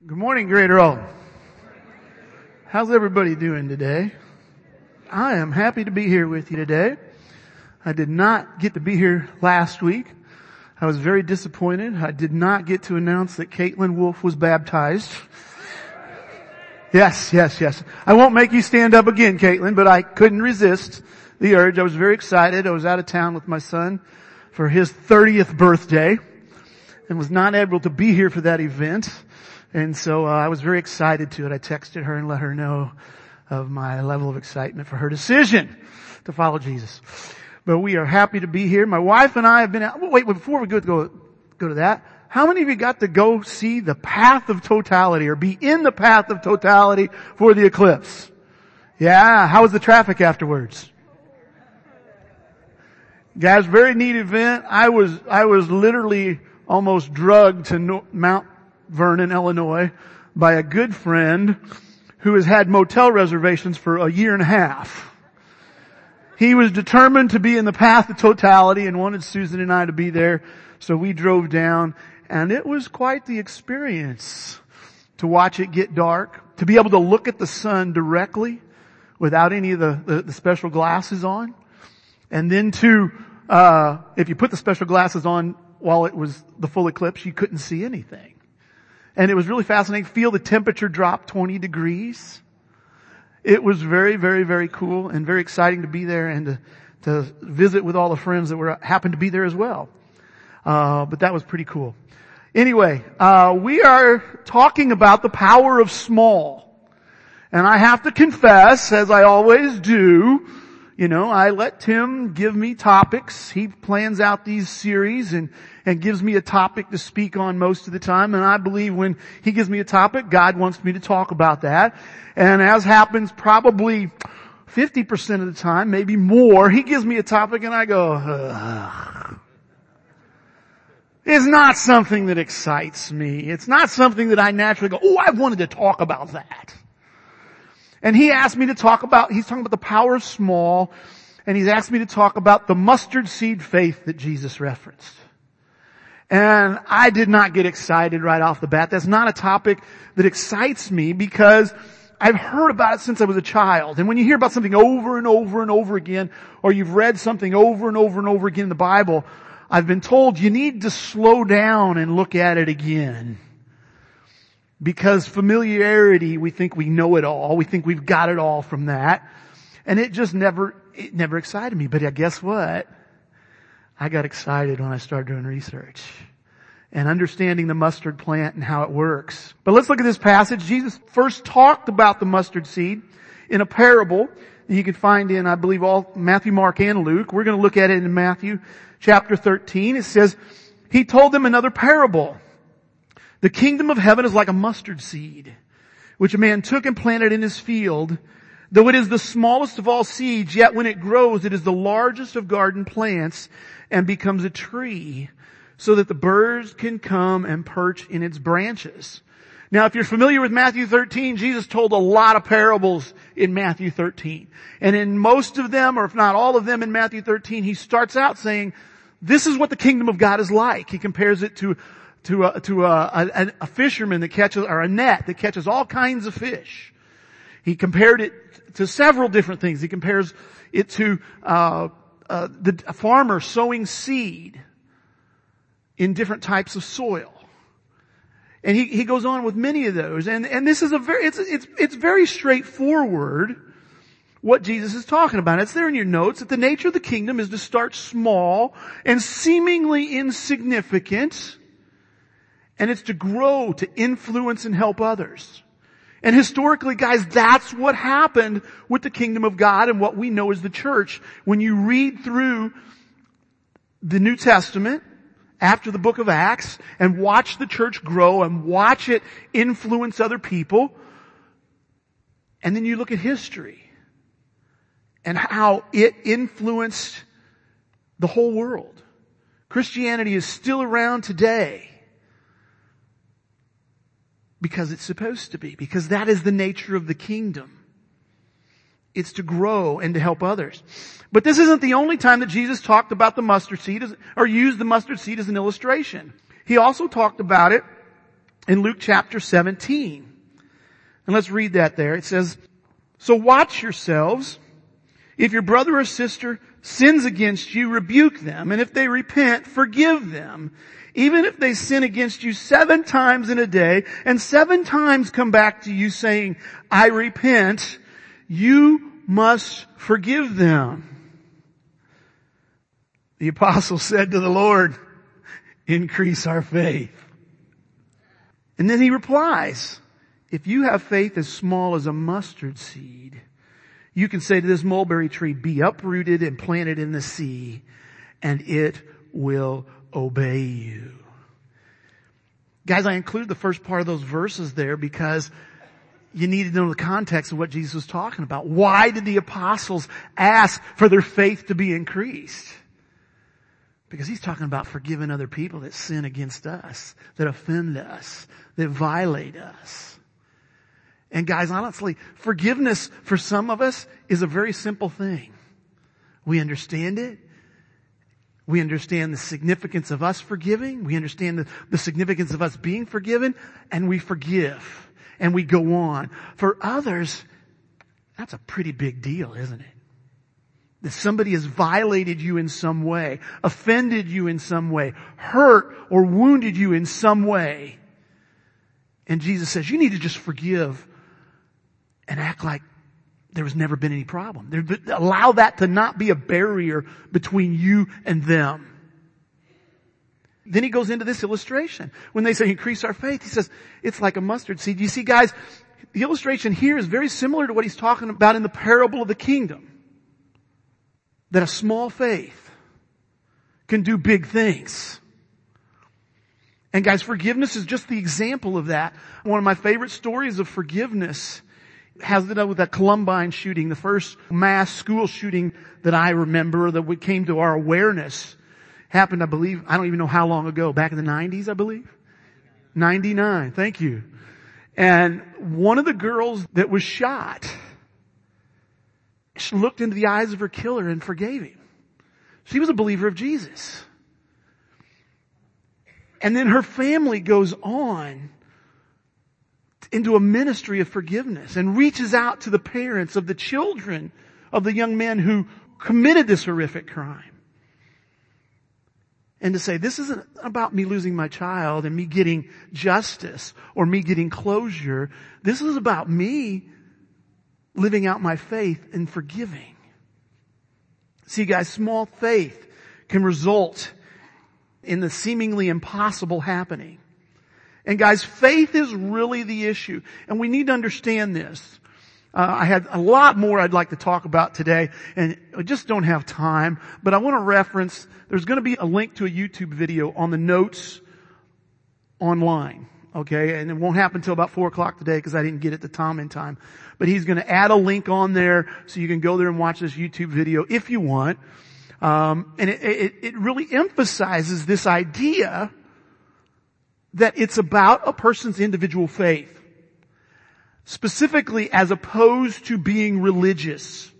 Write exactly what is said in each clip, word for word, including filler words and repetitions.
Good morning, Greater Alton. How's everybody doing today? I am happy to be here with you today. I did not get to be here last week. I was very disappointed. I did not get to announce that Caitlin Wolf was baptized. Yes, yes, yes. I won't make you stand up again, Caitlin, but I couldn't resist the urge. I was very excited. I was out of town with my son for his thirtieth birthday and was not able to be here for that event. And so uh, I was very excited to it. I texted her and let her know of my level of excitement for her decision to follow Jesus. But we are happy to be here. My wife and I have been out. Wait, before we go, go, go to that, how many of you got to go see the Path of Totality or be in the Path of Totality for the eclipse? Yeah, how was the traffic afterwards? Guys, very neat event. I was, I was literally almost drugged to no, Mount Vernon, Illinois by a good friend who has had motel reservations for a year and a half. He was determined to be in the Path of Totality and wanted Susan and I to be there. So we drove down and it was quite the experience to watch it get dark, to be able to look at the sun directly without any of the, the, the special glasses on. And then to, uh, if you put the special glasses on while it was the full eclipse, you couldn't see anything. And it was really fascinating. Feel the temperature drop twenty degrees. It was very, very, very cool and very exciting to be there and to, to visit with all the friends that were happened to be there as well. Uh, but that was pretty cool. Anyway, uh, we are talking about the power of small. And I have to confess, as I always do, you know, I let Tim give me topics. He plans out these series and, and gives me a topic to speak on most of the time. And I believe when he gives me a topic, God wants me to talk about that. And as happens probably fifty percent of the time, maybe more, he gives me a topic and I go, ugh. It's not something that excites me. It's not something that I naturally go, oh, I wanted to talk about that. And he asked me to talk about, he's talking about the power of small, and he's asked me to talk about the mustard seed faith that Jesus referenced. And I did not get excited right off the bat. That's not a topic that excites me because I've heard about it since I was a child. And when you hear about something over and over and over again, or you've read something over and over and over again in the Bible, I've been told you need to slow down and look at it again. Because familiarity, we think we know it all. We think we've got it all from that. And it just never, it never excited me. But guess what? I got excited when I started doing research and understanding the mustard plant and how it works. But let's look at this passage. Jesus first talked about the mustard seed in a parable that you can find in, I believe, all Matthew, Mark, and Luke. We're going to look at it in Matthew chapter thirteen. It says, he told them another parable. The kingdom of heaven is like a mustard seed, which a man took and planted in his field. Though it is the smallest of all seeds, yet when it grows, it is the largest of garden plants and becomes a tree, so that the birds can come and perch in its branches. Now, if you're familiar with Matthew thirteen, Jesus told a lot of parables in Matthew thirteen. And in most of them, or if not all of them in Matthew thirteen, he starts out saying, this is what the kingdom of God is like. He compares it to to a, to a, a, a fisherman that catches, or a net that catches all kinds of fish. He compared it to several different things. He compares it to uh, uh, the a farmer sowing seed in different types of soil. And he, he goes on with many of those. And, and this is a very, it's, it's, it's very straightforward what Jesus is talking about. It's there in your notes that the nature of the kingdom is to start small and seemingly insignificant. And it's to grow, to influence and help others. And historically, guys, that's what happened with the kingdom of God and what we know as the church. When you read through the New Testament after the book of Acts and watch the church grow and watch it influence other people, and then you look at history and how it influenced the whole world. Christianity is still around today. Because it's supposed to be. Because that is the nature of the kingdom. It's to grow and to help others. But this isn't the only time that Jesus talked about the mustard seed as, or used the mustard seed as an illustration. He also talked about it in Luke chapter seventeen. And let's read that there. It says, "So watch yourselves. If your brother or sister sins against you, rebuke them. And if they repent, forgive them. Even if they sin against you seven times in a day, and seven times come back to you saying, 'I repent,' you must forgive them." The apostle said to the Lord, "Increase our faith." And then he replies, "If you have faith as small as a mustard seed, you can say to this mulberry tree, 'Be uprooted and planted in the sea,' and it will obey you." Guys, I include the first part of those verses there because you need to know the context of what Jesus was talking about. Why did the apostles ask for their faith to be increased? Because he's talking about forgiving other people that sin against us, that offend us, that violate us. And guys, honestly, forgiveness for some of us is a very simple thing. We understand it. We understand the significance of us forgiving. We understand the, the significance of us being forgiven, and we forgive. And we go on. For others, that's a pretty big deal, isn't it? That somebody has violated you in some way, offended you in some way, hurt or wounded you in some way. And Jesus says, you need to just forgive and act like there has never been any problem. There, allow that to not be a barrier between you and them. Then he goes into this illustration. When they say increase our faith, he says, it's like a mustard seed. You see, guys, the illustration here is very similar to what he's talking about in the parable of the kingdom. That a small faith can do big things. And guys, forgiveness is just the example of that. One of my favorite stories of forgiveness has to do with that Columbine shooting, the first mass school shooting that I remember that we came to our awareness. Happened, I believe, I don't even know how long ago, back in the nineties, I believe. ninety-nine, thank you. And one of the girls that was shot, she looked into the eyes of her killer and forgave him. She was a believer of Jesus. And then her family goes on into a ministry of forgiveness and reaches out to the parents of the children of the young men who committed this horrific crime. And to say, this isn't about me losing my child and me getting justice or me getting closure. This is about me living out my faith and forgiving. See, guys, small faith can result in the seemingly impossible happening. And guys, faith is really the issue. And we need to understand this. Uh, I had a lot more I'd like to talk about today, and I just don't have time. But I want to reference, there's going to be a link to a YouTube video on the notes online. Okay, and it won't happen until about four o'clock today because I didn't get it to Tom in time. But he's going to add a link on there so you can go there and watch this YouTube video if you want. Um, and it, it, it really emphasizes this idea that it's about a person's individual faith. Specifically as opposed to being religious.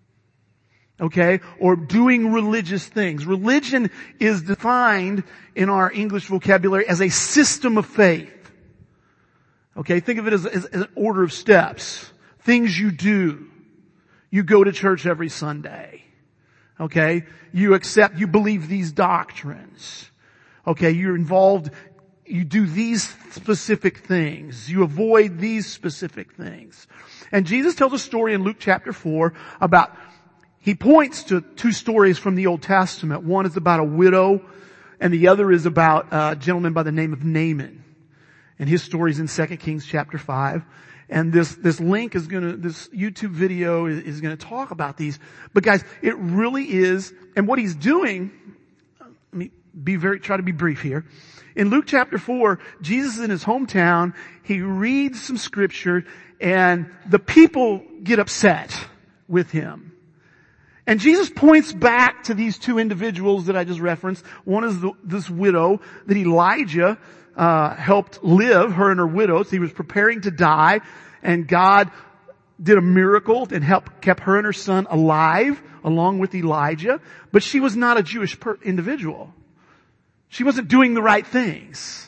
Okay? Or doing religious things. Religion is defined in our English vocabulary as a system of faith. Okay? Think of it as, as, as an order of steps. Things you do. You go to church every Sunday. Okay? You accept, you believe these doctrines. Okay? You're involved, you do these specific things. You avoid these specific things. And Jesus tells a story in Luke chapter four about, he points to two stories from the Old Testament. One is about a widow, and the other is about a gentleman by the name of Naaman. And his story is in Second Kings chapter five. And this, this link is gonna, this YouTube video is, is gonna talk about these. But guys, it really is, and what he's doing, let me be very, try to be brief here. In Luke chapter four, Jesus is in his hometown, he reads some scripture, and the people get upset with him. And Jesus points back to these two individuals that I just referenced. One is the, this widow that Elijah uh helped live, her and her widow. So he was preparing to die, and God did a miracle and helped, kept her and her son alive along with Elijah. But she was not a Jewish per- individual. She wasn't doing the right things.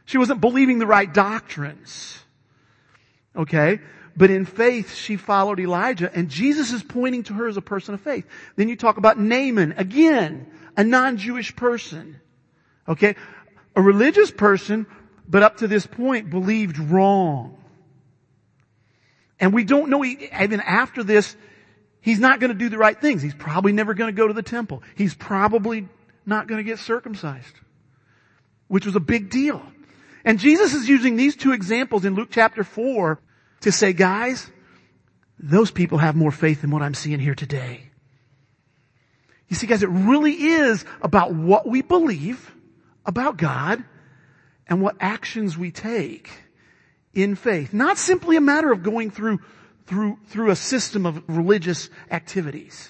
She wasn't believing the right doctrines. Okay? But in faith, she followed Elijah, and Jesus is pointing to her as a person of faith. Then you talk about Naaman, again, a non-Jewish person. Okay? A religious person, but up to this point, believed wrong. And we don't know, even after this, he's not going to do the right things. He's probably never going to go to the temple. He's probably not going to get circumcised, which was a big deal. And Jesus is using these two examples in Luke chapter four to say, guys, those people have more faith than what I'm seeing here today. You see, guys, it really is about what we believe about God and what actions we take in faith. Not simply a matter of going through, through, through a system of religious activities,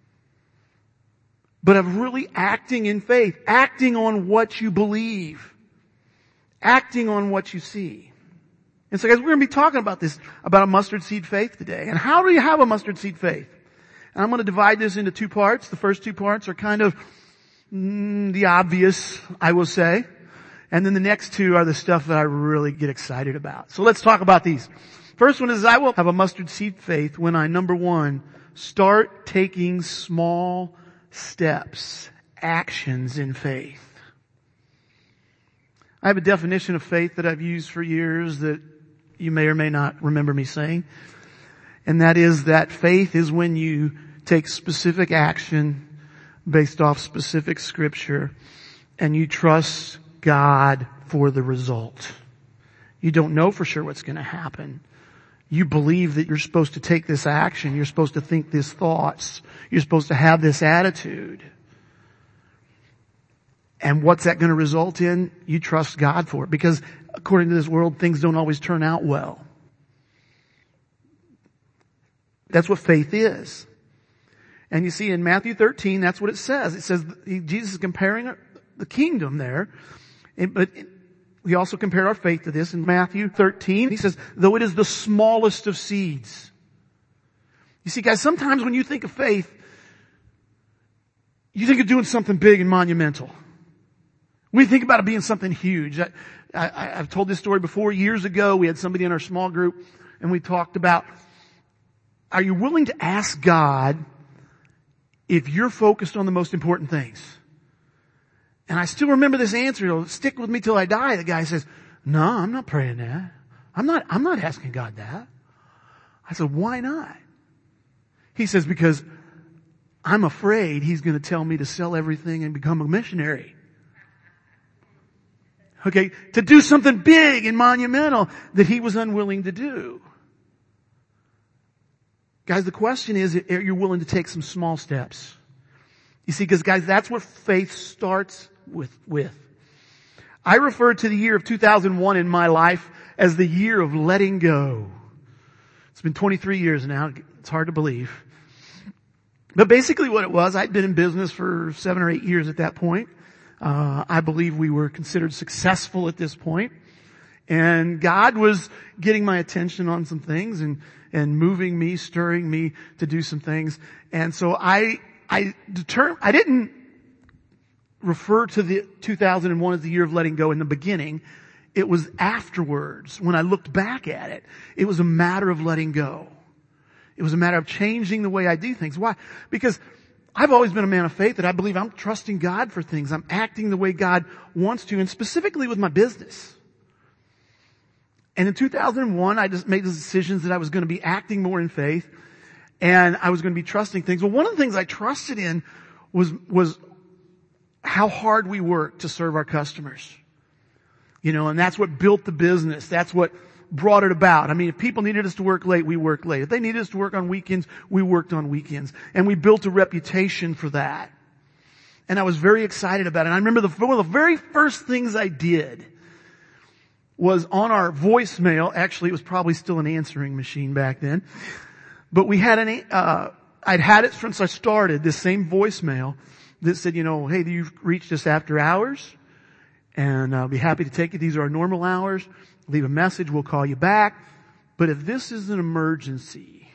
but of really acting in faith, acting on what you believe, acting on what you see. And so guys, we're going to be talking about this, about a mustard seed faith today. And how do you have a mustard seed faith? And I'm going to divide this into two parts. The first two parts are kind of mm, the obvious, I will say. And then the next two are the stuff that I really get excited about. So let's talk about these. First one is I will have a mustard seed faith when I, number one, start taking small steps, actions in faith. I have a definition of faith that I've used for years that you may or may not remember me saying. And that is that faith is when you take specific action based off specific scripture and you trust God for the result. You don't know for sure what's going to happen. You believe that you're supposed to take this action. You're supposed to think these thoughts. You're supposed to have this attitude. And what's that going to result in? You trust God for it. Because according to this world, things don't always turn out well. That's what faith is. And you see in Matthew thirteen, that's what it says. It says, Jesus is comparing the kingdom there. But we also compare our faith to this in Matthew thirteen. He says, though it is the smallest of seeds. You see, guys, sometimes when you think of faith, you think of doing something big and monumental. We think about it being something huge. I, I, I've told this story before. Years ago, we had somebody in our small group, and we talked about, are you willing to ask God if you're focused on the most important things? And I still remember this answer. It'll stick with me till I die. The guy says, no, I'm not praying that. I'm not, I'm not asking God that. I said, why not? He says, because I'm afraid he's going to tell me to sell everything and become a missionary. Okay, to do something big and monumental that he was unwilling to do. Guys, the question is, are you willing to take some small steps? You see, because guys, that's what faith starts with, with. I refer to the year of two thousand one in my life as the year of letting go. It's been twenty-three years now. It's hard to believe. But basically what it was, I'd been in business for seven or eight years at that point. Uh, I believe we were considered successful at this point. And God was getting my attention on some things and, and moving me, stirring me to do some things. And so I, I determined, I didn't refer to the two thousand one as the year of letting go in the beginning. It was afterwards, when I looked back at it, it was a matter of letting go. It was a matter of changing the way I do things. Why? Because I've always been a man of faith that I believe I'm trusting God for things. I'm acting the way God wants to, and specifically with my business. And in two thousand one, I just made the decisions that I was going to be acting more in faith, and I was going to be trusting things. Well, one of the things I trusted in was, was how hard we worked to serve our customers. You know, and that's what built the business. That's what brought it about. I mean, if people needed us to work late, we worked late. If they needed us to work on weekends, we worked on weekends. And we built a reputation for that. And I was very excited about it. And I remember the, one of the very first things I did was on our voicemail. Actually, it was probably still an answering machine back then. But we had an, uh, I'd had it since I started, this same voicemail that said, you know, hey, you've reached us after hours. And I'll be happy to take it. These are our normal hours. Leave a message. We'll call you back. But if this is an emergency,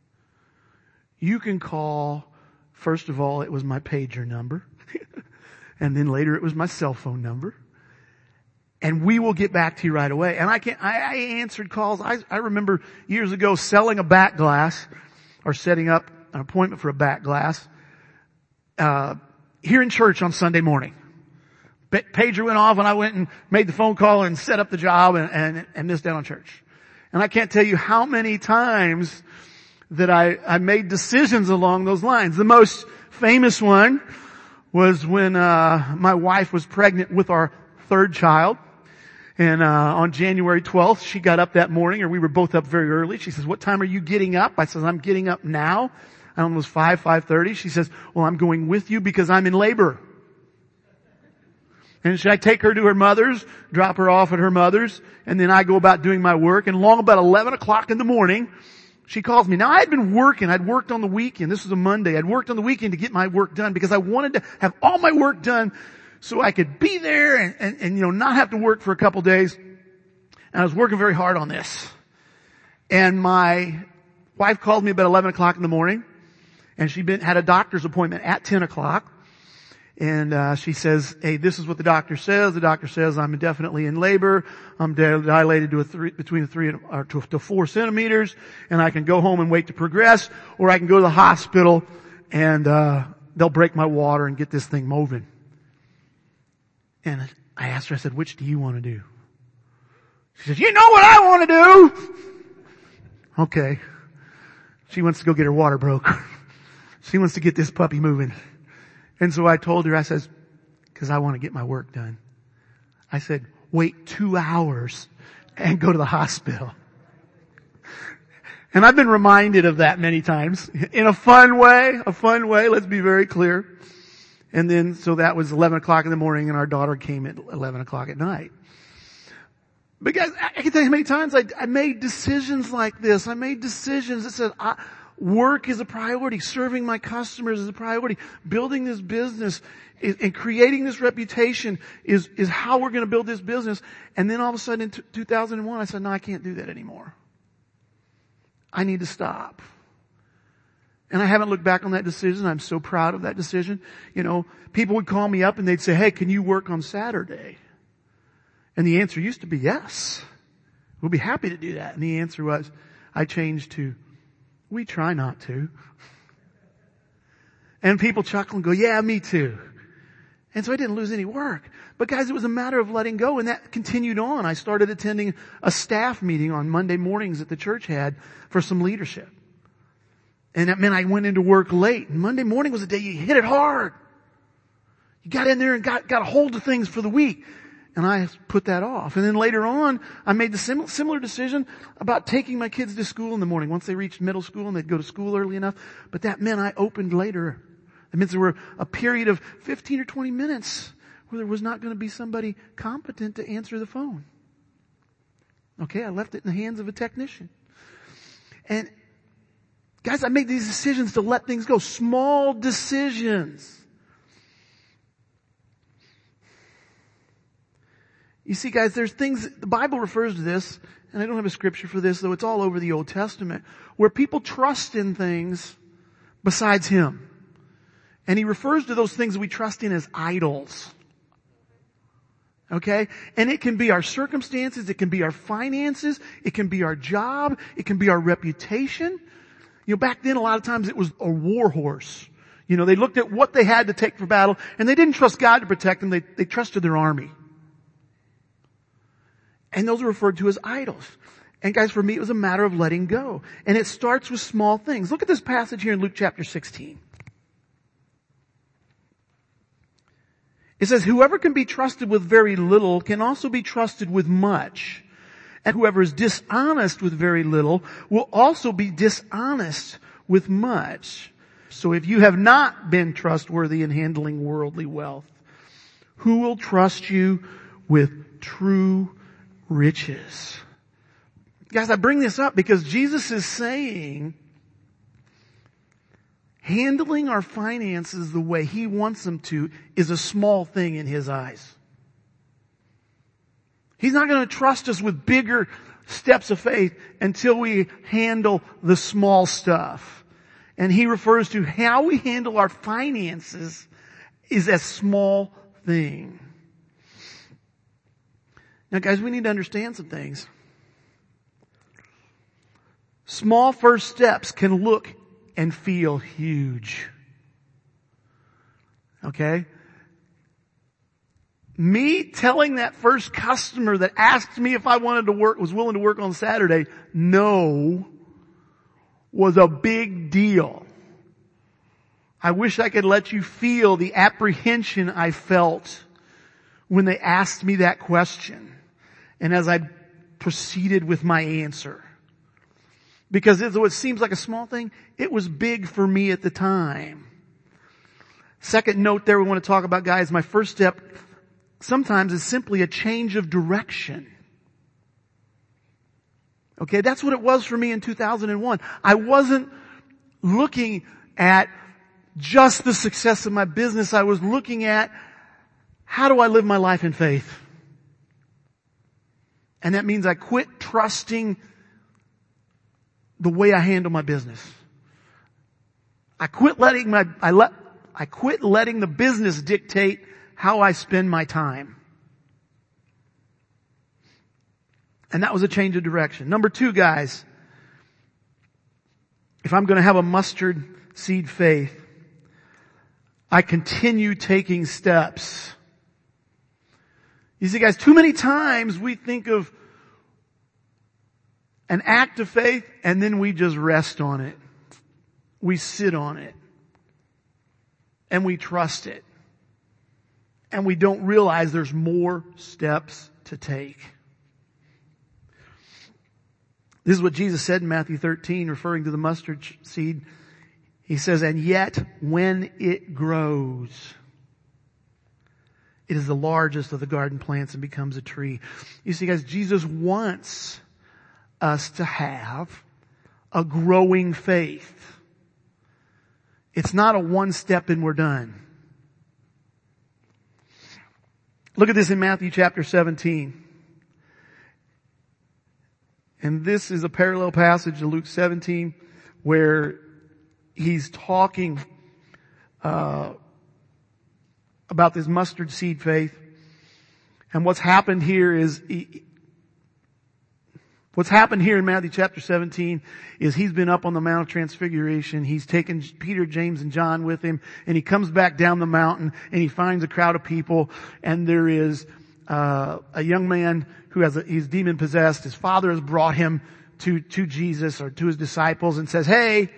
you can call. First of all, it was my pager number. And then later it was my cell phone number. And we will get back to you right away. And I can I, I answered calls. I, I remember years ago selling a back glass or setting up an appointment for a back glass, uh, here in church on Sunday morning. Pager went off and I went and made the phone call and set up the job and, and, and missed out on church. And I can't tell you how many times that I, I made decisions along those lines. The most famous one was when, uh, my wife was pregnant with our third child. And, uh, on January twelfth, she got up that morning, or we were both up very early. She says, what time are you getting up? I says, I'm getting up now. I don't know, it was five, five thirty. She says, well, I'm going with you because I'm in labor. And should I take her to her mother's, drop her off at her mother's, and then I go about doing my work. And long about eleven o'clock in the morning, she calls me. Now I had been working, I'd worked on the weekend. This was a Monday. I'd worked on the weekend to get my work done because I wanted to have all my work done so I could be there and, and, and you know, not have to work for a couple days. And I was working very hard on this. And my wife called me about eleven o'clock in the morning, and she been, had a doctor's appointment at ten o'clock. And, uh, she says, hey, this is what the doctor says. The doctor says I'm definitely in labor. I'm dilated to a three, between a three and, or to, to four centimeters. And I can go home and wait to progress, or I can go to the hospital and, uh, they'll break my water and get this thing moving. And I asked her, I said, which do you want to do? She says, you know what I want to do. Okay. She wants to go get her water broke. She wants to get this puppy moving. And so I told her, I says, cause I want to get my work done. I said, wait two hours and go to the hospital. And I've been reminded of that many times in a fun way, a fun way. Let's be very clear. And then, so that was eleven o'clock in the morning and our daughter came at eleven o'clock at night. But guys, I can tell you how many times I, I made decisions like this. I made decisions that said, I, work is a priority. Serving my customers is a priority. Building this business is, and creating this reputation is, is how we're going to build this business. And then all of a sudden in t- two thousand one, I said, no, I can't do that anymore. I need to stop. And I haven't looked back on that decision. I'm so proud of that decision. You know, people would call me up and they'd say, hey, can you work on Saturday? And the answer used to be yes. We'll be happy to do that. And the answer was, I changed to, we try not to. And people chuckle and go, yeah, me too. And so I didn't lose any work. But guys, it was a matter of letting go, and that continued on. I started attending a staff meeting on Monday mornings that the church had for some leadership. And that meant I went into work late. And Monday morning was the day you hit it hard. You got in there and got, got a hold of things for the week. And I put that off. And then later on, I made the sim- similar decision about taking my kids to school in the morning once they reached middle school and they'd go to school early enough. But that meant I opened later. That means there were a period of fifteen or twenty minutes where there was not going to be somebody competent to answer the phone. Okay, I left it in the hands of a technician. And guys, I made these decisions to let things go. Small decisions. You see, guys, there's things, the Bible refers to this, and I don't have a scripture for this, though it's all over the Old Testament, where people trust in things besides Him. And He refers to those things that we trust in as idols. Okay? And it can be our circumstances, it can be our finances, it can be our job, it can be our reputation. You know, back then a lot of times it was a war horse. You know, they looked at what they had to take for battle, and they didn't trust God to protect them, they, they trusted their army. And those are referred to as idols. And guys, for me, it was a matter of letting go. And it starts with small things. Look at this passage here in Luke chapter sixteen. It says, whoever can be trusted with very little can also be trusted with much. And whoever is dishonest with very little will also be dishonest with much. So if you have not been trustworthy in handling worldly wealth, who will trust you with true riches? Guys, I bring this up because Jesus is saying handling our finances the way He wants them to is a small thing in His eyes. He's not going to trust us with bigger steps of faith until we handle the small stuff. And He refers to how we handle our finances is a small thing. Now guys, we need to understand some things. Small first steps can look and feel huge. Okay? Me telling that first customer that asked me if I wanted to work, was willing to work on Saturday, no, was a big deal. I wish I could let you feel the apprehension I felt when they asked me that question. And as I proceeded with my answer. Because though it seems like a small thing, it was big for me at the time. Second note there we want to talk about, guys, my first step sometimes is simply a change of direction. Okay, that's what it was for me in two thousand one. I wasn't looking at just the success of my business. I was looking at, how do I live my life in faith? And that means I quit trusting the way I handle my business. I quit letting my, I let, I quit letting the business dictate how I spend my time. And that was a change of direction. Number two, guys, if I'm going to have a mustard seed faith, I continue taking steps. You see, guys, too many times we think of an act of faith and then we just rest on it. We sit on it. And we trust it. And we don't realize there's more steps to take. This is what Jesus said in Matthew thirteen, referring to the mustard seed. He says, and yet when it grows, it is the largest of the garden plants and becomes a tree. You see, guys, Jesus wants us to have a growing faith. It's not a one step and we're done. Look at this in Matthew chapter seventeen. And this is a parallel passage to Luke seventeen where he's talking uh, about this mustard seed faith. And what's happened here is, he, what's happened here in Matthew chapter seventeen is he's been up on the Mount of Transfiguration. He's taken Peter, James, and John with him, and he comes back down the mountain and he finds a crowd of people, and there is uh, a young man who has a, he's demon possessed. His father has brought him to, to Jesus or to his disciples and says, hey,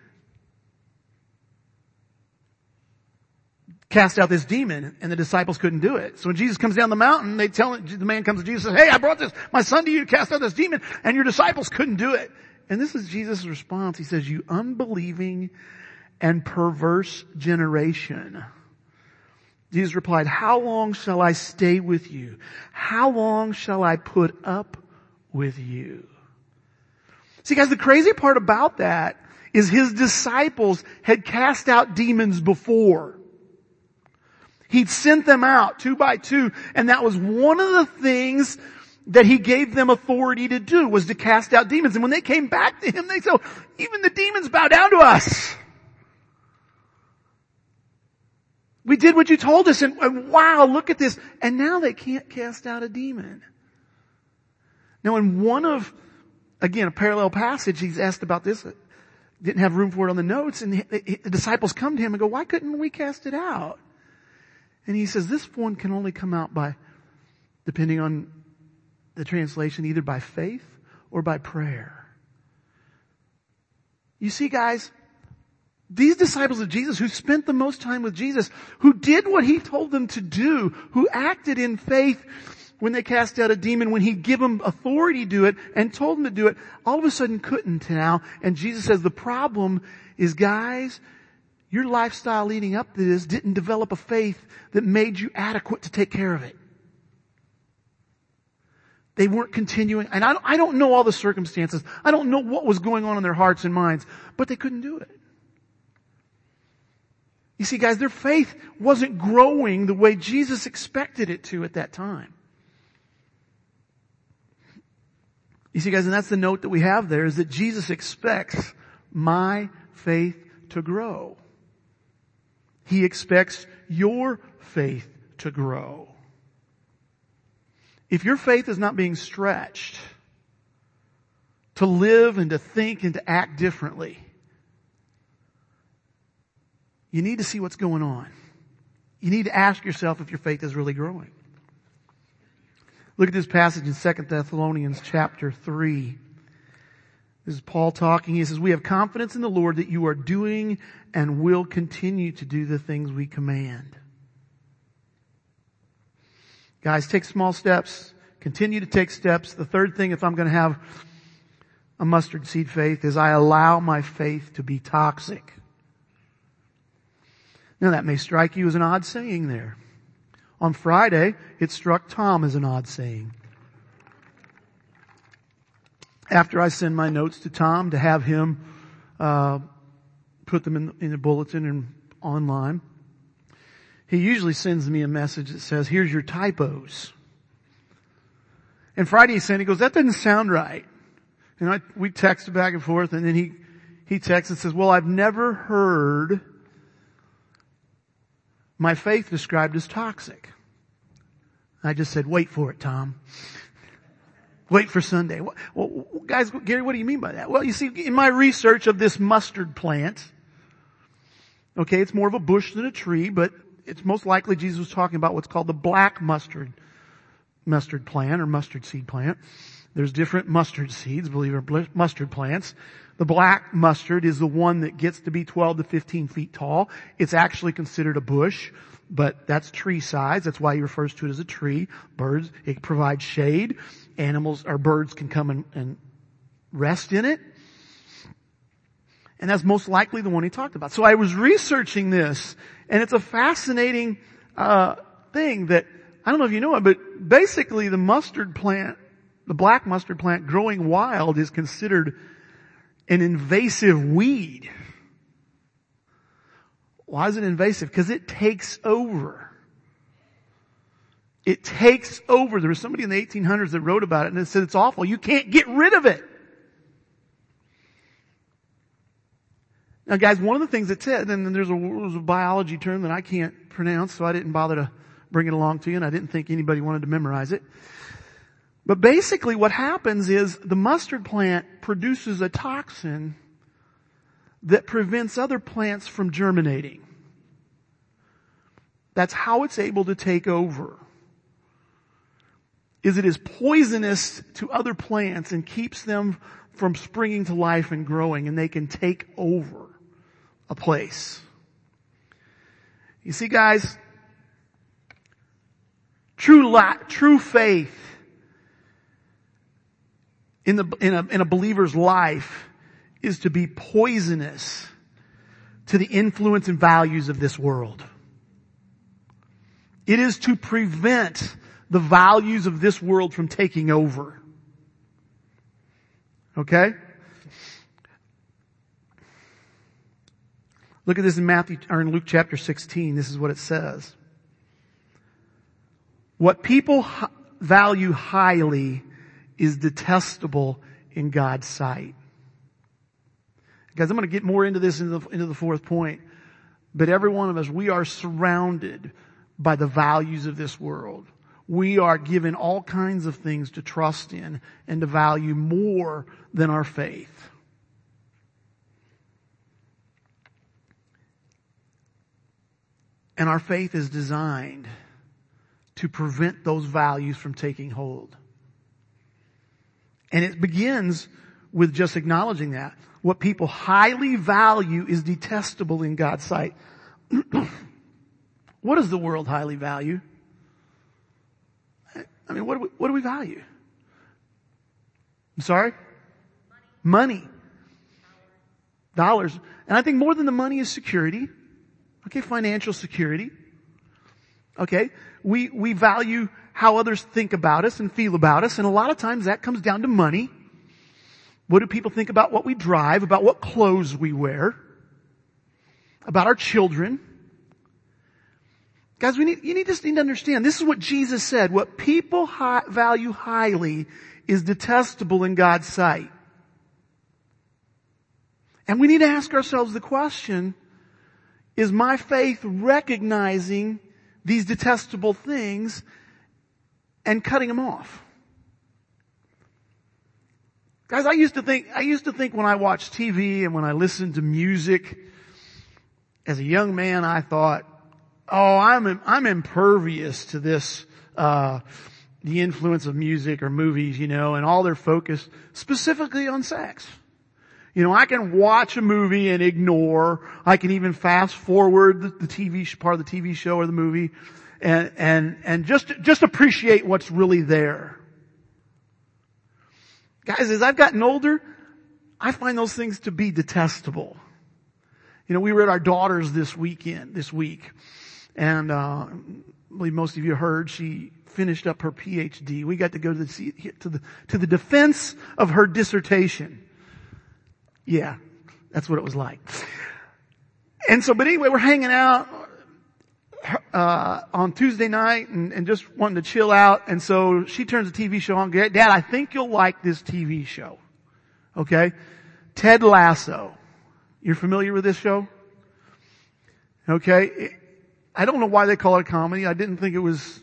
cast out this demon, and the disciples couldn't do it. So when Jesus comes down the mountain, they tell him, the man comes to Jesus and says, hey, I brought this, my son to you to cast out this demon, and your disciples couldn't do it. And this is Jesus' response. He says, you unbelieving and perverse generation. Jesus replied, how long shall I stay with you? How long shall I put up with you? See, guys, the crazy part about that is his disciples had cast out demons before. He'd sent them out two by two, and that was one of the things that he gave them authority to do, was to cast out demons. And when they came back to him, they said, even the demons bow down to us. We did what you told us, and, and wow, look at this. And now they can't cast out a demon. Now in one of, again, a parallel passage, he's asked about this. Didn't have room for it on the notes, and the, the disciples come to him and go, why couldn't we cast it out? And he says, this one can only come out by, depending on the translation, either by faith or by prayer. You see, guys, these disciples of Jesus who spent the most time with Jesus, who did what he told them to do, who acted in faith when they cast out a demon, when he gave them authority to do it and told them to do it, all of a sudden couldn't now. And Jesus says the problem is, guys, your lifestyle leading up to this didn't develop a faith that made you adequate to take care of it. They weren't continuing, and I don't, I don't know all the circumstances. I don't know what was going on in their hearts and minds, but they couldn't do it. You see, guys, their faith wasn't growing the way Jesus expected it to at that time. You see, guys, and that's the note that we have there, is that Jesus expects my faith to grow. He expects your faith to grow. if your faith is not being stretched to live and to think and to act differently, you need to see what's going on. You need to ask yourself if your faith is really growing. Look at this passage in Second Thessalonians chapter three. This is Paul talking. He says, we have confidence in the Lord that you are doing and will continue to do the things we command. Guys, take small steps. Continue to take steps. The third thing, if I'm going to have a mustard seed faith, is I allow my faith to be toxic. Now that may strike you as an odd saying there. On Friday, it struck Tom as an odd saying. After I send my notes to Tom to have him uh, put them in, in a bulletin and online, he usually sends me a message that says, here's your typos. And Friday he sent, he goes, that doesn't sound right. And I, we texted back and forth, and then he, he texts and says, well, I've never heard my faith described as toxic. I just said, wait for it, Tom. Wait for Sunday. Well, guys, Gary, what do you mean by that? Well, you see, in my research of this mustard plant, okay, it's more of a bush than a tree, but it's most likely Jesus was talking about what's called the black mustard, mustard plant or mustard seed plant. There's different mustard seeds, believe it or mustard plants. The black mustard is the one that gets to be twelve to fifteen feet tall. It's actually considered a bush, but that's tree size. That's why he refers to it as a tree. Birds, it provides shade. Animals or birds can come and, and rest in it. And that's most likely the one he talked about. So I was researching this, and it's a fascinating uh thing that, I don't know if you know it, but basically the mustard plant, the black mustard plant growing wild is considered an invasive weed. Why is it invasive? Because it takes over. It takes over. There was somebody in the eighteen hundreds that wrote about it and it said it's awful. You can't get rid of it. Now guys, one of the things it said, and then there's a, there's a biology term that I can't pronounce, so I didn't bother to bring it along to you, and I didn't think anybody wanted to memorize it. But basically what happens is the mustard plant produces a toxin that prevents other plants from germinating. That's how it's able to take over. Is it is poisonous to other plants and keeps them from springing to life and growing, and they can take over a place. You see, guys, true la- true faith in the in a in a believer's life is to be poisonous to the influence and values of this world. It is to prevent the values of this world from taking over. Okay? Look at this in Matthew, or in Luke chapter sixteen. This is what it says. What people h- value highly is detestable in God's sight. Guys, I'm going to get more into this into the, into the fourth point. But every one of us, we are surrounded by the values of this world. We are given all kinds of things to trust in and to value more than our faith. And our faith is designed to prevent those values from taking hold. And it begins with just acknowledging that. What people highly value is detestable in God's sight. What does the world highly value? I mean, what do we, what do we value? I'm sorry? Money. Money. Dollars. And I think more than the money is security. Okay, financial security. Okay, we, we value how others think about us and feel about us, and a lot of times that comes down to money. What do people think about what we drive, about what clothes we wear, about our children? Guys, we need, you need to, need to understand, this is what Jesus said. What people high, value highly is detestable in God's sight. And we need to ask ourselves the question, is my faith recognizing these detestable things and cutting them off. Guys, I used to think, I used to think when I watched T V and when I listened to music, as a young man, I thought, oh, I'm, I'm impervious to this, uh, the influence of music or movies, you know, and all their focus specifically on sex. You know, I can watch a movie and ignore, I can even fast forward the, the T V, part of the T V show or the movie and, and, and just, just appreciate what's really there. Guys, as I've gotten older, I find those things to be detestable. You know, we were at our daughter's this weekend, this week, and uh, I believe most of you heard she finished up her P H D. We got to go to the to the to the defense of her dissertation. Yeah, that's what it was like. And so, but anyway, we're hanging out uh on Tuesday night and, and just wanting to chill out. And so she turns the T V show on. Dad, I think you'll like this T V show. Okay? Ted Lasso. You're familiar with this show? Okay? I don't know why they call it a comedy. I didn't think it was,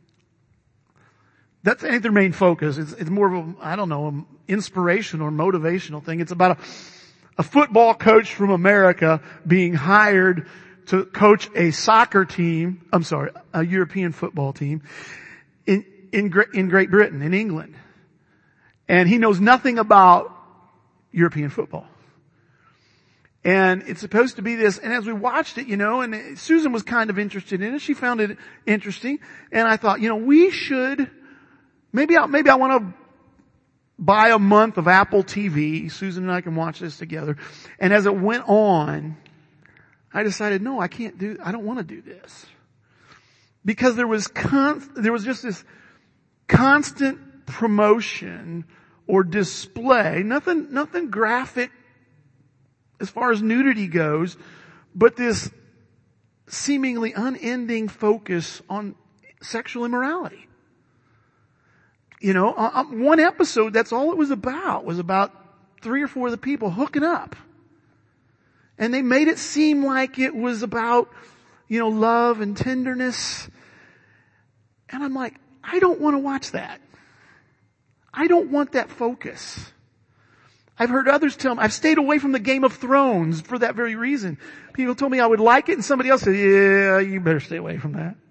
that's ain't their main focus. It's, it's more of a, I don't know, an inspirational or motivational thing. It's about a, a football coach from America being hired to coach a soccer team, I'm sorry, a European football team in, in, in Great Britain, in England. And he knows nothing about European football. And it's supposed to be this, and as we watched it, you know, and Susan was kind of interested in it, she found it interesting, and I thought, you know, we should, maybe I, maybe I want to buy a month of Apple T V, Susan and I can watch this together, and as it went on, I decided, no, I can't do, I don't want to do this. Because there was con, there was just this constant promotion or display, nothing, nothing graphic as far as nudity goes, but this seemingly unending focus on sexual immorality. You know, on one episode, that's all it was about, was about three or four of the people hooking up. And they made it seem like it was about, you know, love and tenderness. And I'm like, I don't want to watch that. I don't want that focus. I've heard others tell me, I've stayed away from the Game of Thrones for that very reason. People told me I would like it and somebody else said, yeah, you better stay away from that.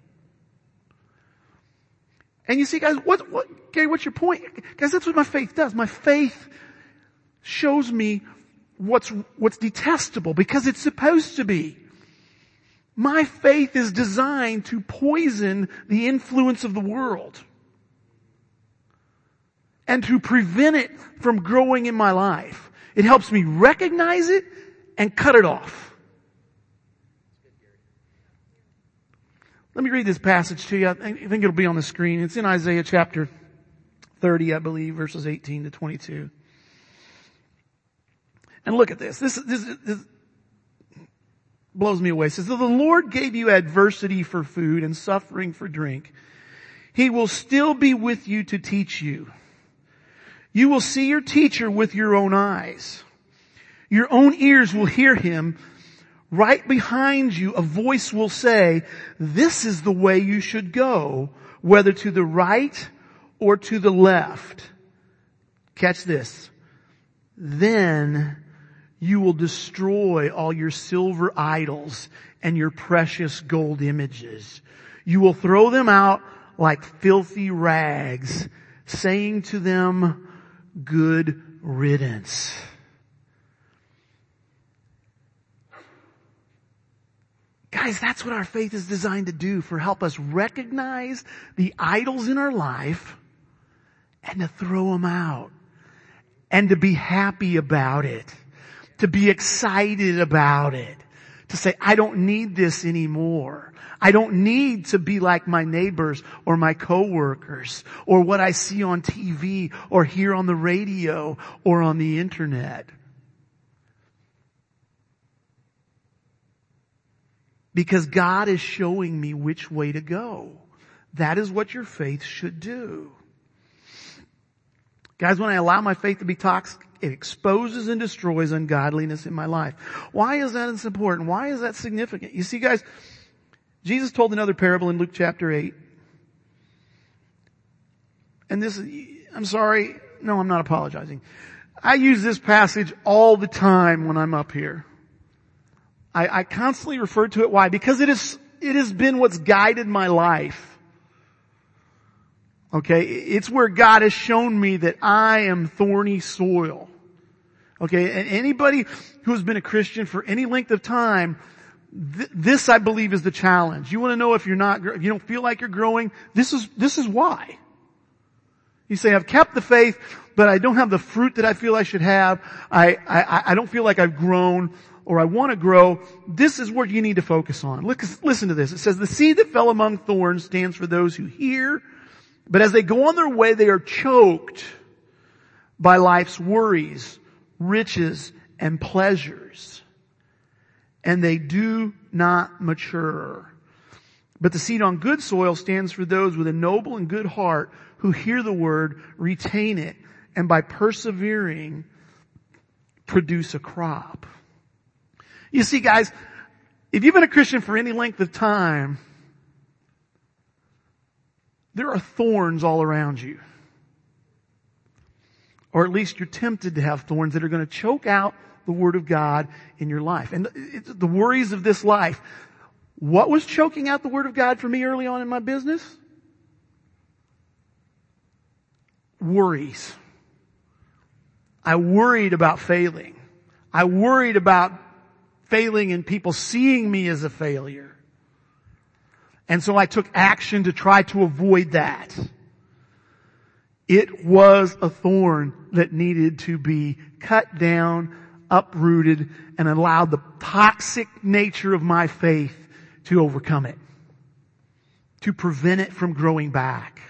And you see guys, what, what, Gary, what's your point? Guys, that's what my faith does. My faith shows me what's, what's detestable because it's supposed to be. My faith is designed to poison the influence of the world and to prevent it from growing in my life. It helps me recognize it and cut it off. Let me read this passage to you. I think it'll be on the screen. It's in Isaiah chapter thirty, I believe, verses eighteen to twenty-two. And look at this. This, this, this blows me away. It says, "The Lord gave you adversity for food and suffering for drink. He will still be with you to teach you. You will see your teacher with your own eyes. Your own ears will hear him. Right behind you, a voice will say, 'This is the way you should go, whether to the right or to the left.'" Catch this. "Then you will destroy all your silver idols and your precious gold images. You will throw them out like filthy rags, saying to them, 'Good riddance.'" Guys, that's what our faith is designed to do, for help us recognize the idols in our life and to throw them out and to be happy about it, to be excited about it, to say, I don't need this anymore. I don't need to be like my neighbors or my coworkers or what I see on T V or hear on the radio or on the internet. Because God is showing me which way to go. That is what your faith should do. Guys, when I allow my faith to be toxic, it exposes and destroys ungodliness in my life. Why is that important? Why is that significant? You see, guys, Jesus told another parable in Luke chapter eight. and this is, I'm sorry, no, I'm not apologizing. I use this passage all the time when I'm up here. I, I constantly refer to it. Why? Because it is, it has been what's guided my life. Okay, it's where God has shown me that I am thorny soil. Okay, and anybody who's been a Christian for any length of time, th- this I believe is the challenge. You want to know if you're not, if you don't feel like you're growing, this is, this is why. You say, I've kept the faith, but I don't have the fruit that I feel I should have. I, I, I don't feel like I've grown, or I want to grow. This is what you need to focus on. Look, listen to this. It says, the seed that fell among thorns stands for those who hear, but as they go on their way, they are choked by life's worries, riches, and pleasures, and they do not mature. But the seed on good soil stands for those with a noble and good heart who hear the word, retain it, and by persevering, produce a crop. You see, guys, if you've been a Christian for any length of time, there are thorns all around you. Or at least you're tempted to have thorns that are going to choke out the Word of God in your life. And it's the worries of this life. What was choking out the Word of God for me early on in my business? Worries. I worried about failing. I worried about failing and people seeing me as a failure. And so I took action to try to avoid that. It was a thorn that needed to be cut down, uprooted, and allowed the toxic nature of my faith to overcome it, to prevent it from growing back.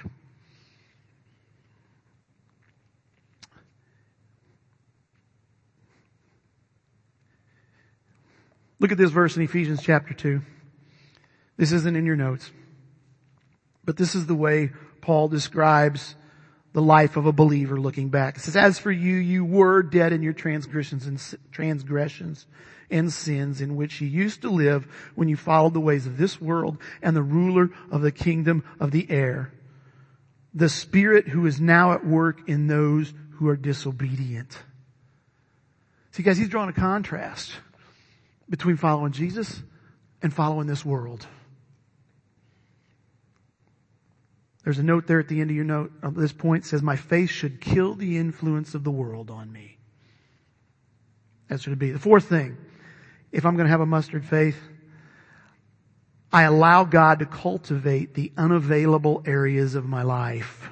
Look at this verse in Ephesians chapter two. This isn't in your notes, but this is the way Paul describes the life of a believer looking back. It says, as for you, you were dead in your transgressions and transgressions and sins in which you used to live when you followed the ways of this world and the ruler of the kingdom of the air, the spirit who is now at work in those who are disobedient. See, guys, he's drawing a contrast between following Jesus and following this world. There's a note there at the end of your note at this point. It says, my faith should kill the influence of the world on me. That should be. The fourth thing, if I'm going to have a mustard faith, I allow God to cultivate the unavailable areas of my life.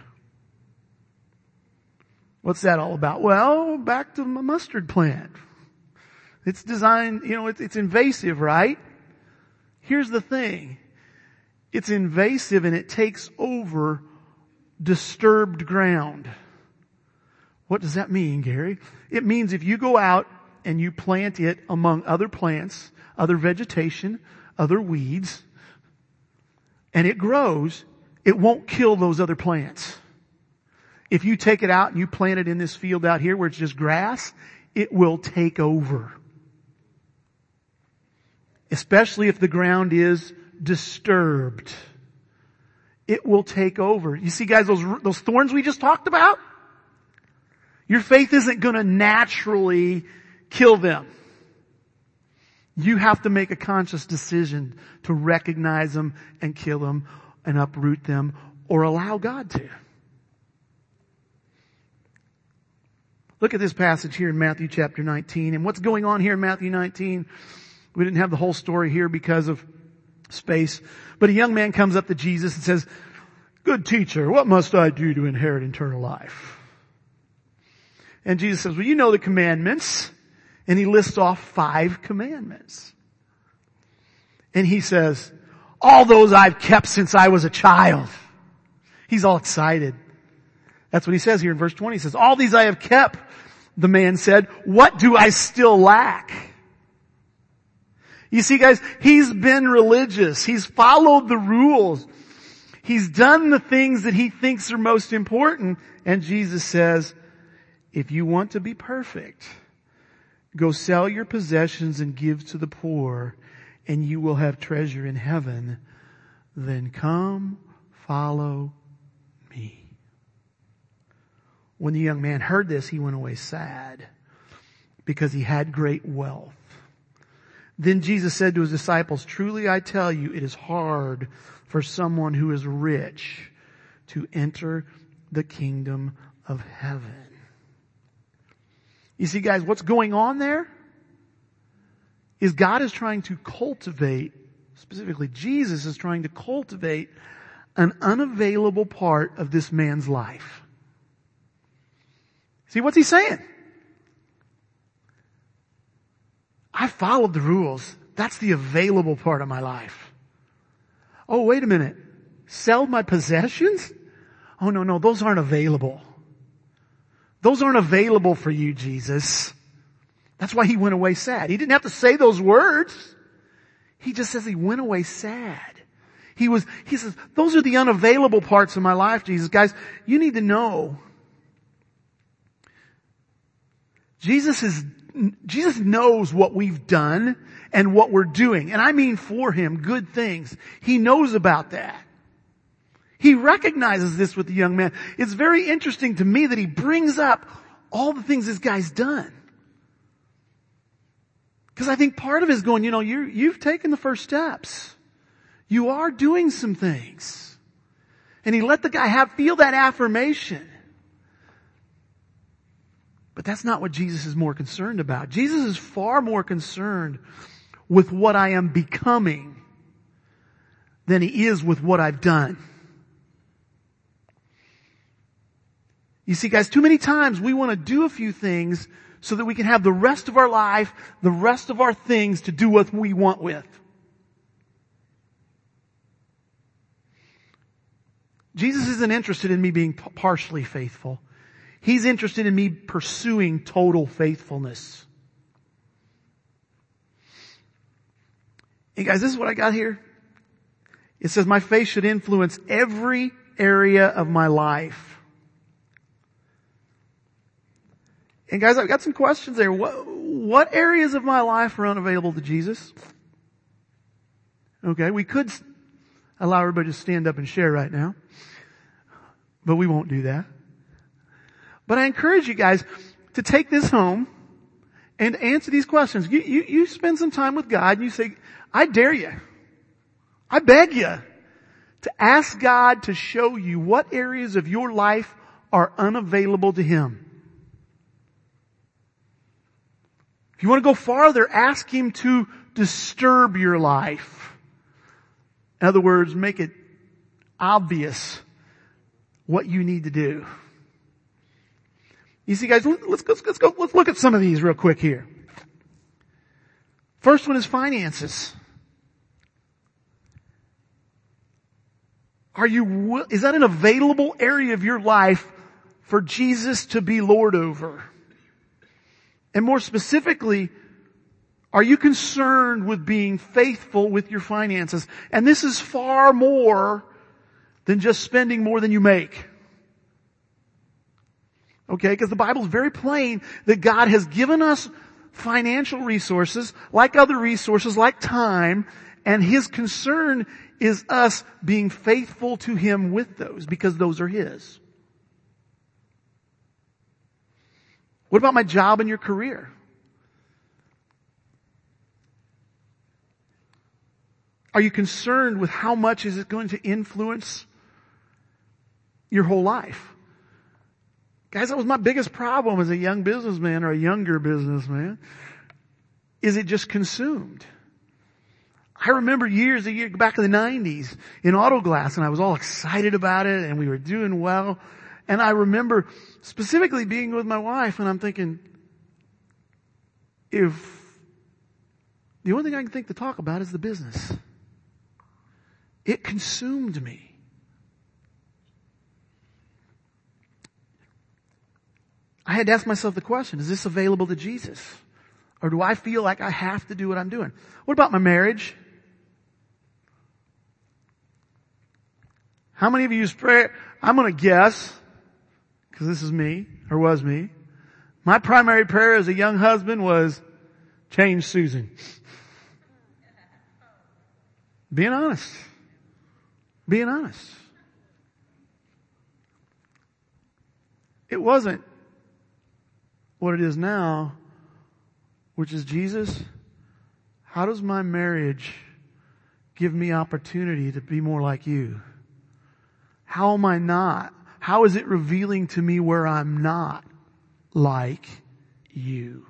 What's that all about? Well, back to my mustard plant. It's designed, you know, it's, it's invasive, right? Here's the thing. It's invasive and it takes over disturbed ground. What does that mean, Gary? It means if you go out and you plant it among other plants, other vegetation, other weeds, and it grows, it won't kill those other plants. If you take it out and you plant it in this field out here where it's just grass, it will take over. Especially if the ground is disturbed. It will take over. You see, guys, those, those thorns we just talked about? Your faith isn't going to naturally kill them. You have to make a conscious decision to recognize them and kill them and uproot them, or allow God to. Look at this passage here in Matthew chapter nineteen. And what's going on here in Matthew nineteen? We didn't have the whole story here because of space. But a young man comes up to Jesus and says, good teacher, what must I do to inherit eternal life? And Jesus says, well, you know the commandments. And he lists off five commandments. And he says, all those I've kept since I was a child. He's all excited. That's what he says here in verse twenty. He says, all these I have kept, the man said, what do I still lack? You see, guys, he's been religious. He's followed the rules. He's done the things that he thinks are most important. And Jesus says, if you want to be perfect, go sell your possessions and give to the poor, and you will have treasure in heaven. Then come, follow me. When the young man heard this, he went away sad because he had great wealth. Then Jesus said to his disciples, truly I tell you, it is hard for someone who is rich to enter the kingdom of heaven. You see, guys, what's going on there is God is trying to cultivate, specifically Jesus is trying to cultivate an unavailable part of this man's life. See, what's he saying? I followed the rules. That's the available part of my life. Oh, wait a minute. Sell my possessions? Oh, no, no, those aren't available. Those aren't available for you, Jesus. That's why he went away sad. He didn't have to say those words. He just says he went away sad. He was, he says, those are the unavailable parts of my life, Jesus. Guys, you need to know. Jesus is, Jesus knows what we've done and what we're doing. And I mean for him, good things. He knows about that. He recognizes this with the young man. It's very interesting to me that he brings up all the things this guy's done. Because I think part of it is going, you know, you you've taken the first steps. You are doing some things. And he let the guy have, feel that affirmation. But that's not what Jesus is more concerned about. Jesus is far more concerned with what I am becoming than he is with what I've done. You see, guys, too many times we want to do a few things so that we can have the rest of our life, the rest of our things to do what we want with. Jesus isn't interested in me being partially faithful. He's interested in me pursuing total faithfulness. Hey guys, this is what I got here. It says my faith should influence every area of my life. And guys, I've got some questions there. What, what areas of my life are unavailable to Jesus? Okay, we could allow everybody to stand up and share right now, but we won't do that. But I encourage you guys to take this home and answer these questions. You, you, you spend some time with God and you say, I dare you. I beg you to ask God to show you what areas of your life are unavailable to him. If you want to go farther, ask him to disturb your life. In other words, make it obvious what you need to do. You see, guys, let's, let's, let's go, let's look at some of these real quick here. First one is finances. Are you, is that an available area of your life for Jesus to be Lord over? And more specifically, are you concerned with being faithful with your finances? And this is far more than just spending more than you make. Okay, because the Bible is very plain that God has given us financial resources, like other resources, like time, and his concern is us being faithful to him with those, because those are his. What about my job and your career? Are you concerned with how much is it going to influence your whole life? Guys, that was my biggest problem as a young businessman or a younger businessman. Is it just consumed? I remember years, a year back in the nineties in auto glass, and I was all excited about it and we were doing well. And I remember specifically being with my wife and I'm thinking, if the only thing I can think to talk about is the business, it consumed me. I had to ask myself the question, is this available to Jesus? Or do I feel like I have to do what I'm doing? What about my marriage? How many of you use prayer? I'm going to guess, because this is me, or was me. My primary prayer as a young husband was, change Susan. Being honest. Being honest. It wasn't what it is now, which is, Jesus, how does my marriage give me opportunity to be more like you? How am I not? How is it revealing to me where I'm not like you?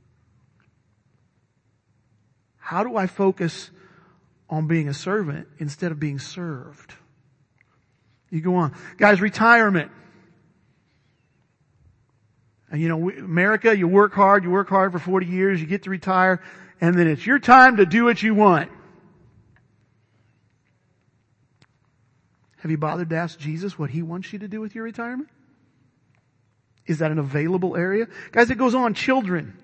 How do I focus on being a servant instead of being served? You go on. Guys, retirement. And you know, we, America, you work hard, you work hard for forty years, you get to retire, and then it's your time to do what you want. Have you bothered to ask Jesus what He wants you to do with your retirement? Is that an available area? Guys, it goes on. Children.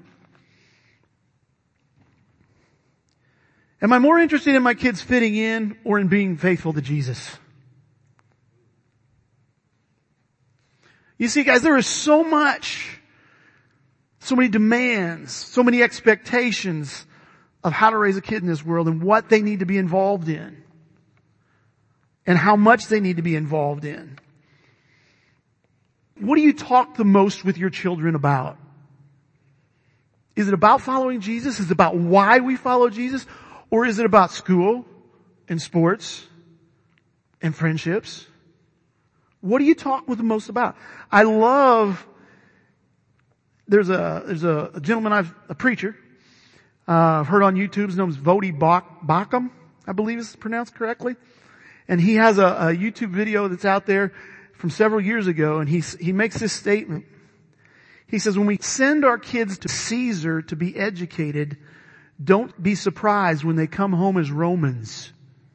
Am I more interested in my kids fitting in or in being faithful to Jesus? You see, guys, there is so much, so many demands, so many expectations of how to raise a kid in this world and what they need to be involved in and how much they need to be involved in. What do you talk the most with your children about? Is it about following Jesus? Is it about why we follow Jesus? Or is it about school and sports and friendships? What do you talk with them most about? I love, there's a, there's a, a gentleman I've, a preacher, uh, I've heard on YouTube. His name is Vodi Bach, Bacham, I believe it's pronounced correctly. And he has a, a YouTube video that's out there from several years ago, and he, he makes this statement. He says, when we send our kids to Caesar to be educated, don't be surprised when they come home as Romans.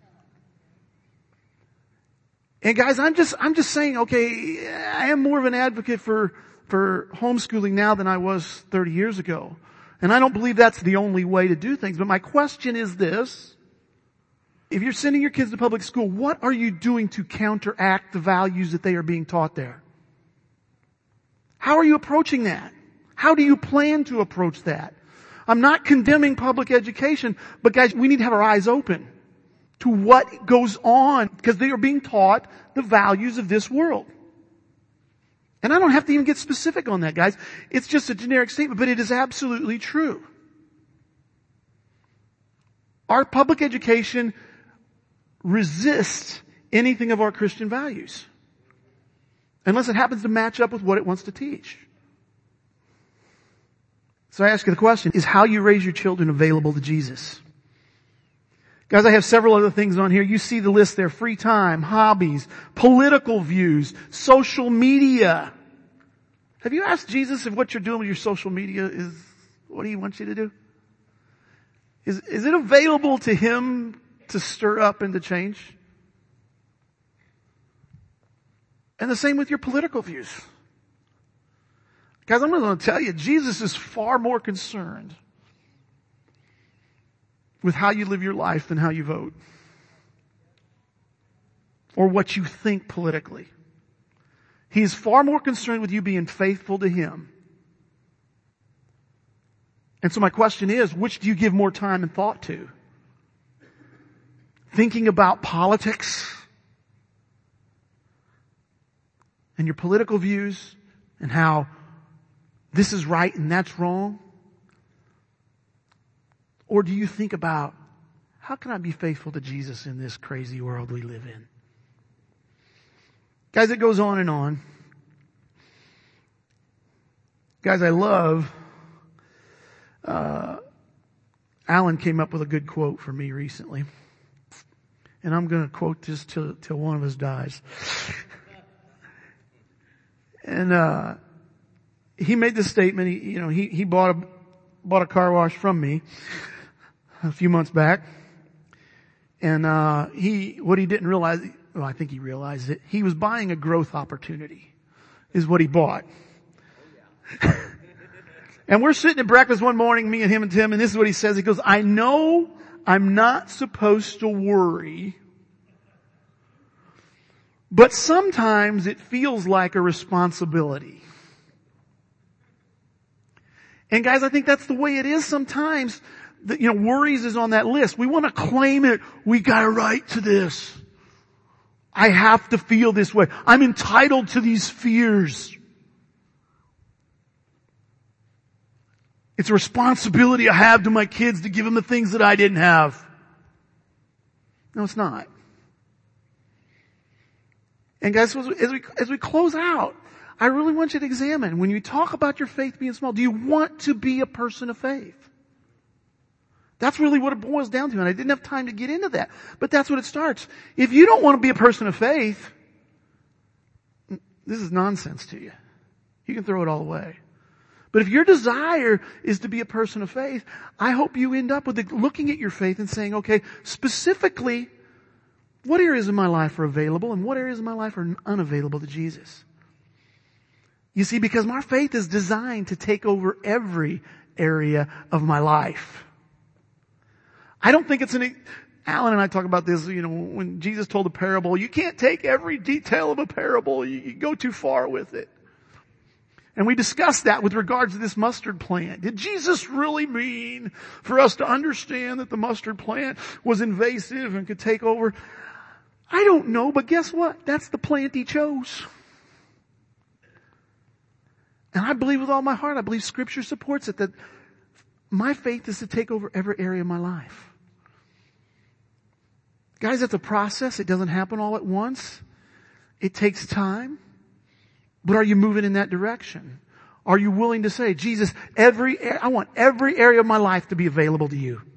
And guys, I'm just, I'm just saying, okay, I am more of an advocate for, for homeschooling now than I was thirty years ago. And I don't believe that's the only way to do things. But my question is this. If you're sending your kids to public school, what are you doing to counteract the values that they are being taught there? How are you approaching that? How do you plan to approach that? I'm not condemning public education, but guys, we need to have our eyes open to what goes on because they are being taught the values of this world. And I don't have to even get specific on that, guys. It's just a generic statement, but it is absolutely true. Our public education resists anything of our Christian values unless it happens to match up with what it wants to teach. So I ask you the question, is how you raise your children available to Jesus? Guys, I have several other things on here. You see the list there. Free time, hobbies, political views, social media. Have you asked Jesus if what you're doing with your social media is what He wants you to do? Is, is it available to Him to stir up and to change? And the same with your political views. Guys, I'm going to tell you, Jesus is far more concerned with how you live your life than how you vote. Or what you think politically. He is far more concerned with you being faithful to Him. And so my question is, which do you give more time and thought to? Thinking about politics and your political views and how this is right and that's wrong? Or do you think about, how can I be faithful to Jesus in this crazy world we live in? Guys, it goes on and on. Guys, I love, uh, Alan came up with a good quote for me recently. And I'm going to quote this till, till one of us dies. and, uh, he made this statement. He, you know, he, he bought a, bought a car wash from me a few months back. And, uh, he, what he didn't realize, well, I think he realized it. He was buying a growth opportunity is what he bought. And we're sitting at breakfast one morning, me and him and Tim, and this is what he says. He goes, I know I'm not supposed to worry, but sometimes it feels like a responsibility. And guys, I think that's the way it is sometimes. The, you know, worries is on that list. We want to claim it. We got a right to this. I have to feel this way. I'm entitled to these fears. It's a responsibility I have to my kids to give them the things that I didn't have. No, it's not. And guys, as we, as we close out, I really want you to examine, when you talk about your faith being small, do you want to be a person of faith? That's really what it boils down to, and I didn't have time to get into that, but that's what it starts. If you don't want to be a person of faith, this is nonsense to you. You can throw it all away. But if your desire is to be a person of faith, I hope you end up with the, looking at your faith and saying, okay, specifically, what areas of my life are available and what areas of my life are unavailable to Jesus? You see, because my faith is designed to take over every area of my life. I don't think it's an, Alan and I talk about this, you know, when Jesus told a parable, you can't take every detail of a parable. You, you go too far with it. And we discussed that with regards to this mustard plant. Did Jesus really mean for us to understand that the mustard plant was invasive and could take over? I don't know, but guess what? That's the plant he chose. And I believe with all my heart, I believe Scripture supports it, that my faith is to take over every area of my life. Guys, it's a process. It doesn't happen all at once. It takes time. But are you moving in that direction? Are you willing to say, Jesus, every, I want every area of my life to be available to you?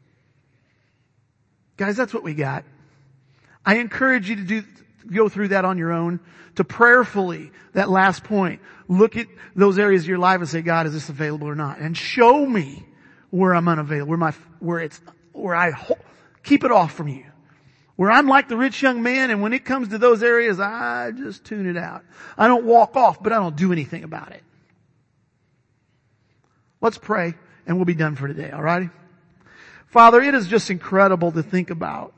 Guys, that's what we got. I encourage you to do, go through that on your own, to prayerfully, that last point, look at those areas of your life and say, God, is this available or not? And show me where I'm unavailable, where my, where it's, where I ho- keep it off from you. Where I'm like the rich young man, and when it comes to those areas, I just tune it out. I don't walk off, but I don't do anything about it. Let's pray, and we'll be done for today, all righty? Father, it is just incredible to think about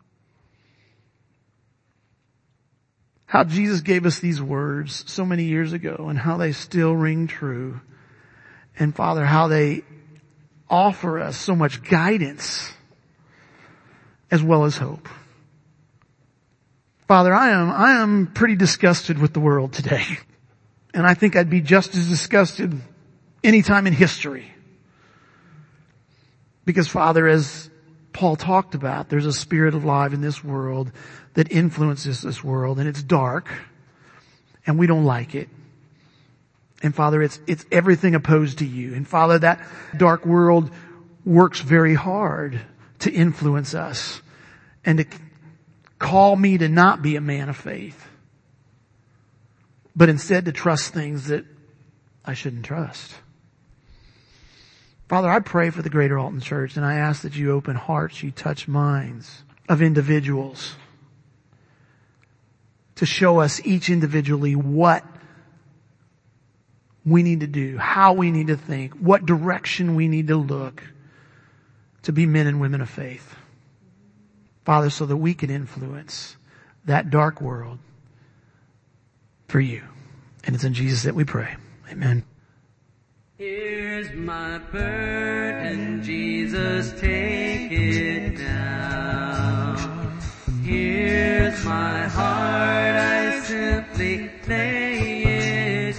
how Jesus gave us these words so many years ago and how they still ring true. And Father, how they offer us so much guidance as well as hope. Father, I am, I am pretty disgusted with the world today. And I think I'd be just as disgusted any time in history. Because Father, as Paul talked about, there's a spirit alive in this world that influences this world, and it's dark, and we don't like it. And Father, it's, it's everything opposed to you. And Father, that dark world works very hard to influence us and to call me to not be a man of faith, but instead to trust things that I shouldn't trust. Father, I pray for the Greater Alton Church, and I ask that you open hearts, you touch minds of individuals to show us each individually what we need to do, how we need to think, what direction we need to look to be men and women of faith. Father, so that we can influence that dark world for you. And it's in Jesus that we pray. Amen. Here's my burden, Jesus, take it down. Here's my heart, I simply lay it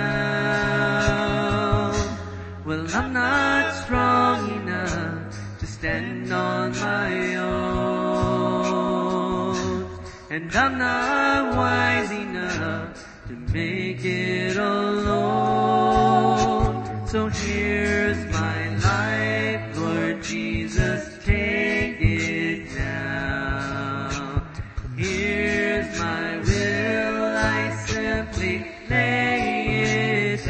down. Well, I'm not strong enough to stand on my own, and I'm not wise enough to make it alone. So here's my life, Lord Jesus, take it down. Here's my will, I simply lay it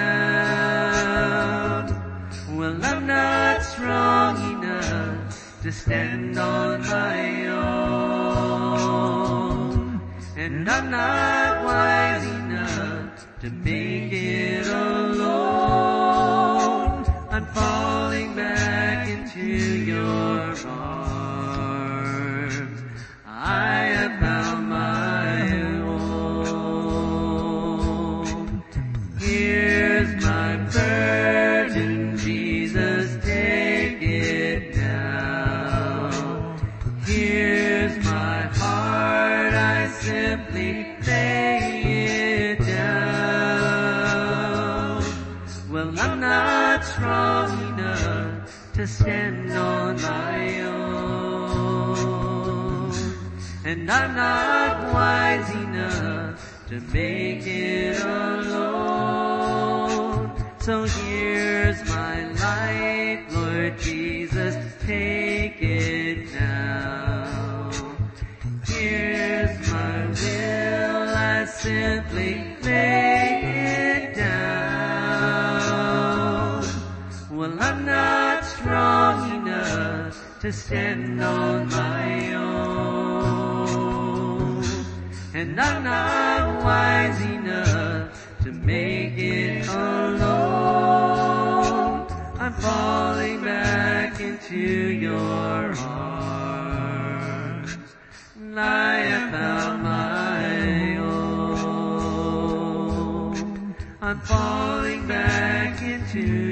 down. Well, I'm not strong enough to stand on my own, and I'm not wise enough to make it alone. I'm falling back into your arms. I have found my own. Here's my burden, Jesus, take it down. Here's my heart, I simply lay it down. Well, to stand on my own. And I'm not wise enough to make it alone. So here's my life, Lord Jesus, take it now. Here's my will, I simply lay it down. Well, I'm not strong enough to stand on my own. And I'm not wise enough to make it alone. I'm falling back into your arms. I have found my own. I'm falling back into